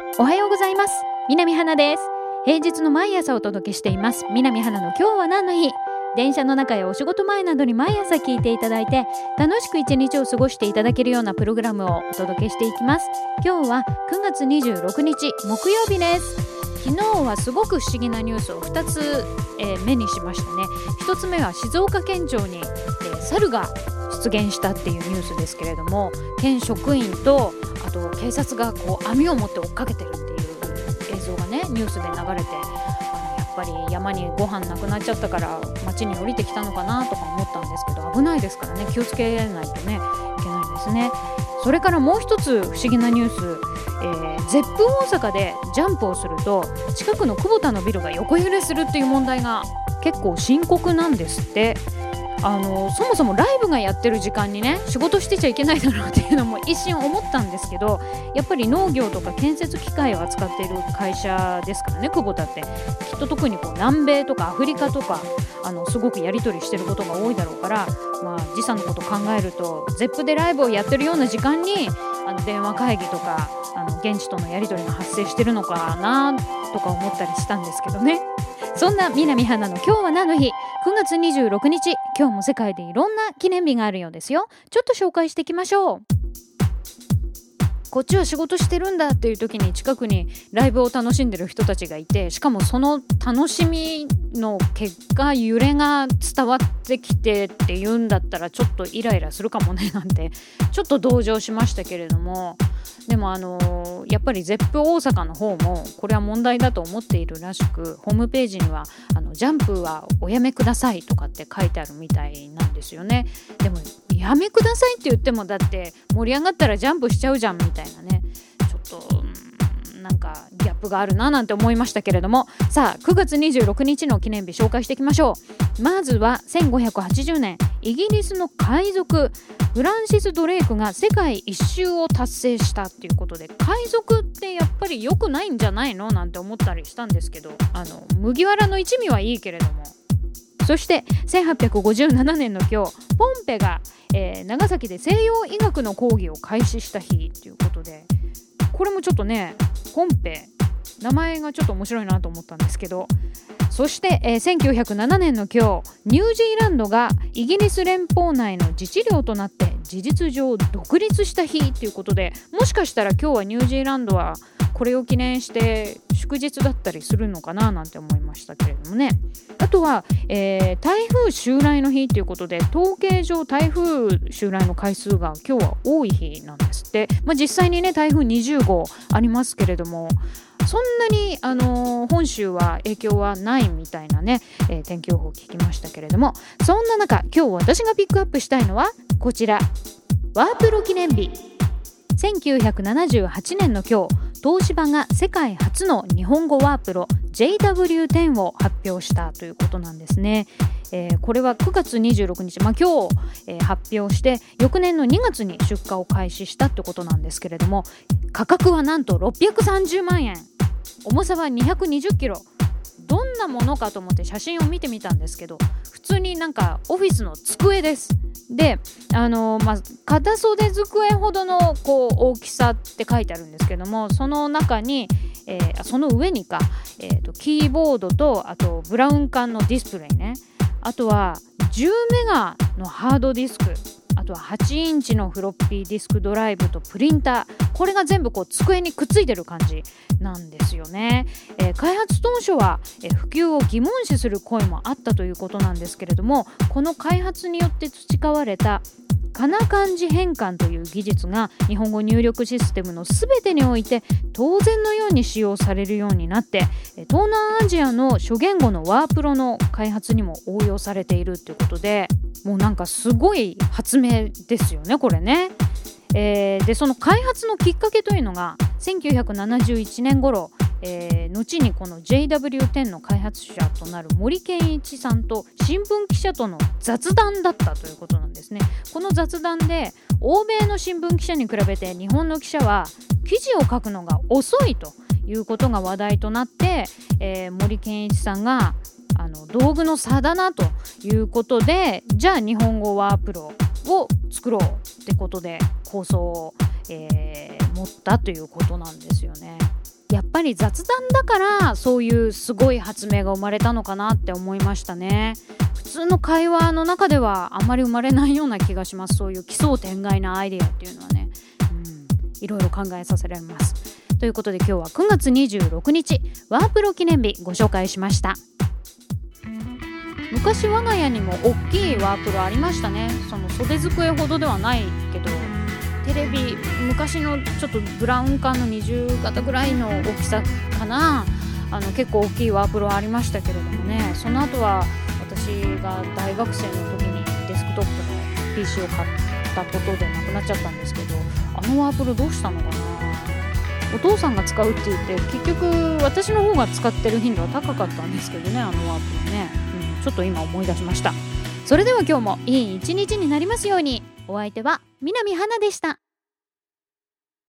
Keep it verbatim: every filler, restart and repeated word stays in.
おはようございます。南花です。平日の毎朝お届けしています南花の今日は何の日。電車の中やお仕事前などに毎朝聞いていただいて楽しく一日を過ごしていただけるようなプログラムをお届けしていきます。今日はくがつにじゅうろくにち木曜日です。昨日はすごく不思議なニュースをふたつ、えー、目にしましたね。ひとつめは静岡県庁に、えー、猿が出現したっていうニュースですけれども、県職員とあと警察がこう網を持って追っかけてるっていう映像がねニュースで流れて、あのやっぱり山にご飯なくなっちゃったから町に降りてきたのかなとか思ったんですけど、危ないですからね、気をつけないとねいけないですね。それからもう一つ不思議なニュース、えー、ゼップ大阪でジャンプをすると近くの久保田のビルが横揺れするっていう問題が結構深刻なんですって。あのそもそもライブがやってる時間にね仕事してちゃいけないだろうっていうのも一瞬思ったんですけど、やっぱり農業とか建設機械を扱っている会社ですからね、久保田ってきっと特にこう南米とかアフリカとかあのすごくやり取りしてることが多いだろうから、まあ、時差のこと考えるとゼップでライブをやってるような時間にあの電話会議とかあの現地とのやり取りが発生してるのかなとか思ったりしたんですけどね。そんな南花の今日は何の日、くがつにじゅうろくにち、今日も世界でいろんな記念日があるようですよ。ちょっと紹介していきましょう。こっちは仕事してるんだっていう時に近くにライブを楽しんでる人たちがいて、しかもその楽しみの結果揺れが伝わってきてっていうんだったらちょっとイライラするかもねなんてちょっと同情しましたけれども、でもあのー、やっぱりゼップ大阪の方もこれは問題だと思っているらしく、ホームページにはあのジャンプはおやめくださいとかって書いてあるみたいなんですよね。でもやめくださいって言ってもだって盛り上がったらジャンプしちゃうじゃんみたいなね、ちょっとなんかギャップがあるななんて思いましたけれども、さあくがつにじゅうろくにちの記念日紹介していきましょう。まずはせんごひゃくはちじゅうねん、イギリスの海賊フランシス・ドレイクが世界一周を達成したっていうことで、海賊ってやっぱり良くないんじゃないのなんて思ったりしたんですけど、あの麦わらの一味はいいけれども。そしてせんはっぴゃくごじゅうななねんの今日、ポンペが、えー、長崎で西洋医学の講義を開始した日ということで、これもちょっとねポンペ名前がちょっと面白いなと思ったんですけど、そして、えー、せんきゅうひゃくななねんの今日、ニュージーランドがイギリス連邦内の自治領となって事実上独立した日ということで、もしかしたら今日はニュージーランドはこれを記念して祝日だったりするのかななんて思いましたけれどもね。あとは、えー、台風襲来の日ということで、統計上台風襲来の回数が今日は多い日なんですって。まあ、実際にね台風にじゅうごうありますけれども、そんなに、あのー、本州は影響はないみたいなね、えー、天気予報を聞きましたけれども、そんな中今日私がピックアップしたいのはこちら、ワープロ記念日。せんきゅうひゃくななじゅうはちねんの今日、東芝が世界初の日本語ワープロ ジェイダブリューテン を発表したということなんですね。えー、これはくがつにじゅうろくにち、まあ、今日、えー、発表して翌年のにがつに出荷を開始したってことなんですけれども、価格はなんとろっぴゃくさんじゅうまんえん、重さはにひゃくにじゅっキロ。どんなものかと思って写真を見てみたんですけど、普通になんかオフィスの机です。で、あのまあ、片袖机ほどのこう大きさって書いてあるんですけども、その中に、えー、その上にか、えーと、キーボードとあとブラウン管のディスプレイね、あとはじゅうメガのハードディスク、あとははちインチのフロッピーディスクドライブとプリンター、これが全部こう机にくっついてる感じなんですよね。えー、開発当初は、えー、普及を疑問視する声もあったということなんですけれども、この開発によって培われたかな漢字変換という技術が日本語入力システムのすべてにおいて当然のように使用されるようになって、東南アジアの諸言語のワープロの開発にも応用されているということで、もうなんかすごい発明ですよねこれね。えー、でその開発のきっかけというのがせんきゅうひゃくななじゅういちねん頃、えー、後にこの ジェイダブリューテン の開発者となる森健一さんと新聞記者との雑談だったということなんですね。この雑談で欧米の新聞記者に比べて日本の記者は記事を書くのが遅いということが話題となって、えー、森健一さんがあの道具の差だなということで、じゃあ日本語ワープロを作ろうってことで構想を、えー、持ったということなんですよね。 やっぱり雑談だからそういうすごい発明が生まれたのかなって思いましたね。普通の会話の中ではあんまり生まれないような気がします。そういう奇想天外なアイデアっていうのはね、うん、いろいろ考えさせられます。ということで今日はくがつにじゅうろくにちワープロ記念日ご紹介しました。昔我が家にも大きいワープロありましたね。その袖机ほどではないけど、テレビ昔のちょっとブラウン管のにじゅう型ぐらいの大きさかな。あの結構大きいワープロありましたけれどもね、その後は私が大学生の時にデスクトップの ピーシー を買ったことでなくなっちゃったんですけど、あのワープロどうしたのかな。お父さんが使うって言って結局私の方が使ってる頻度は高かったんですけどね、あのワープロね、うん、ちょっと今思い出しました。それでは今日もいい一日になりますように。お相手は南花でした。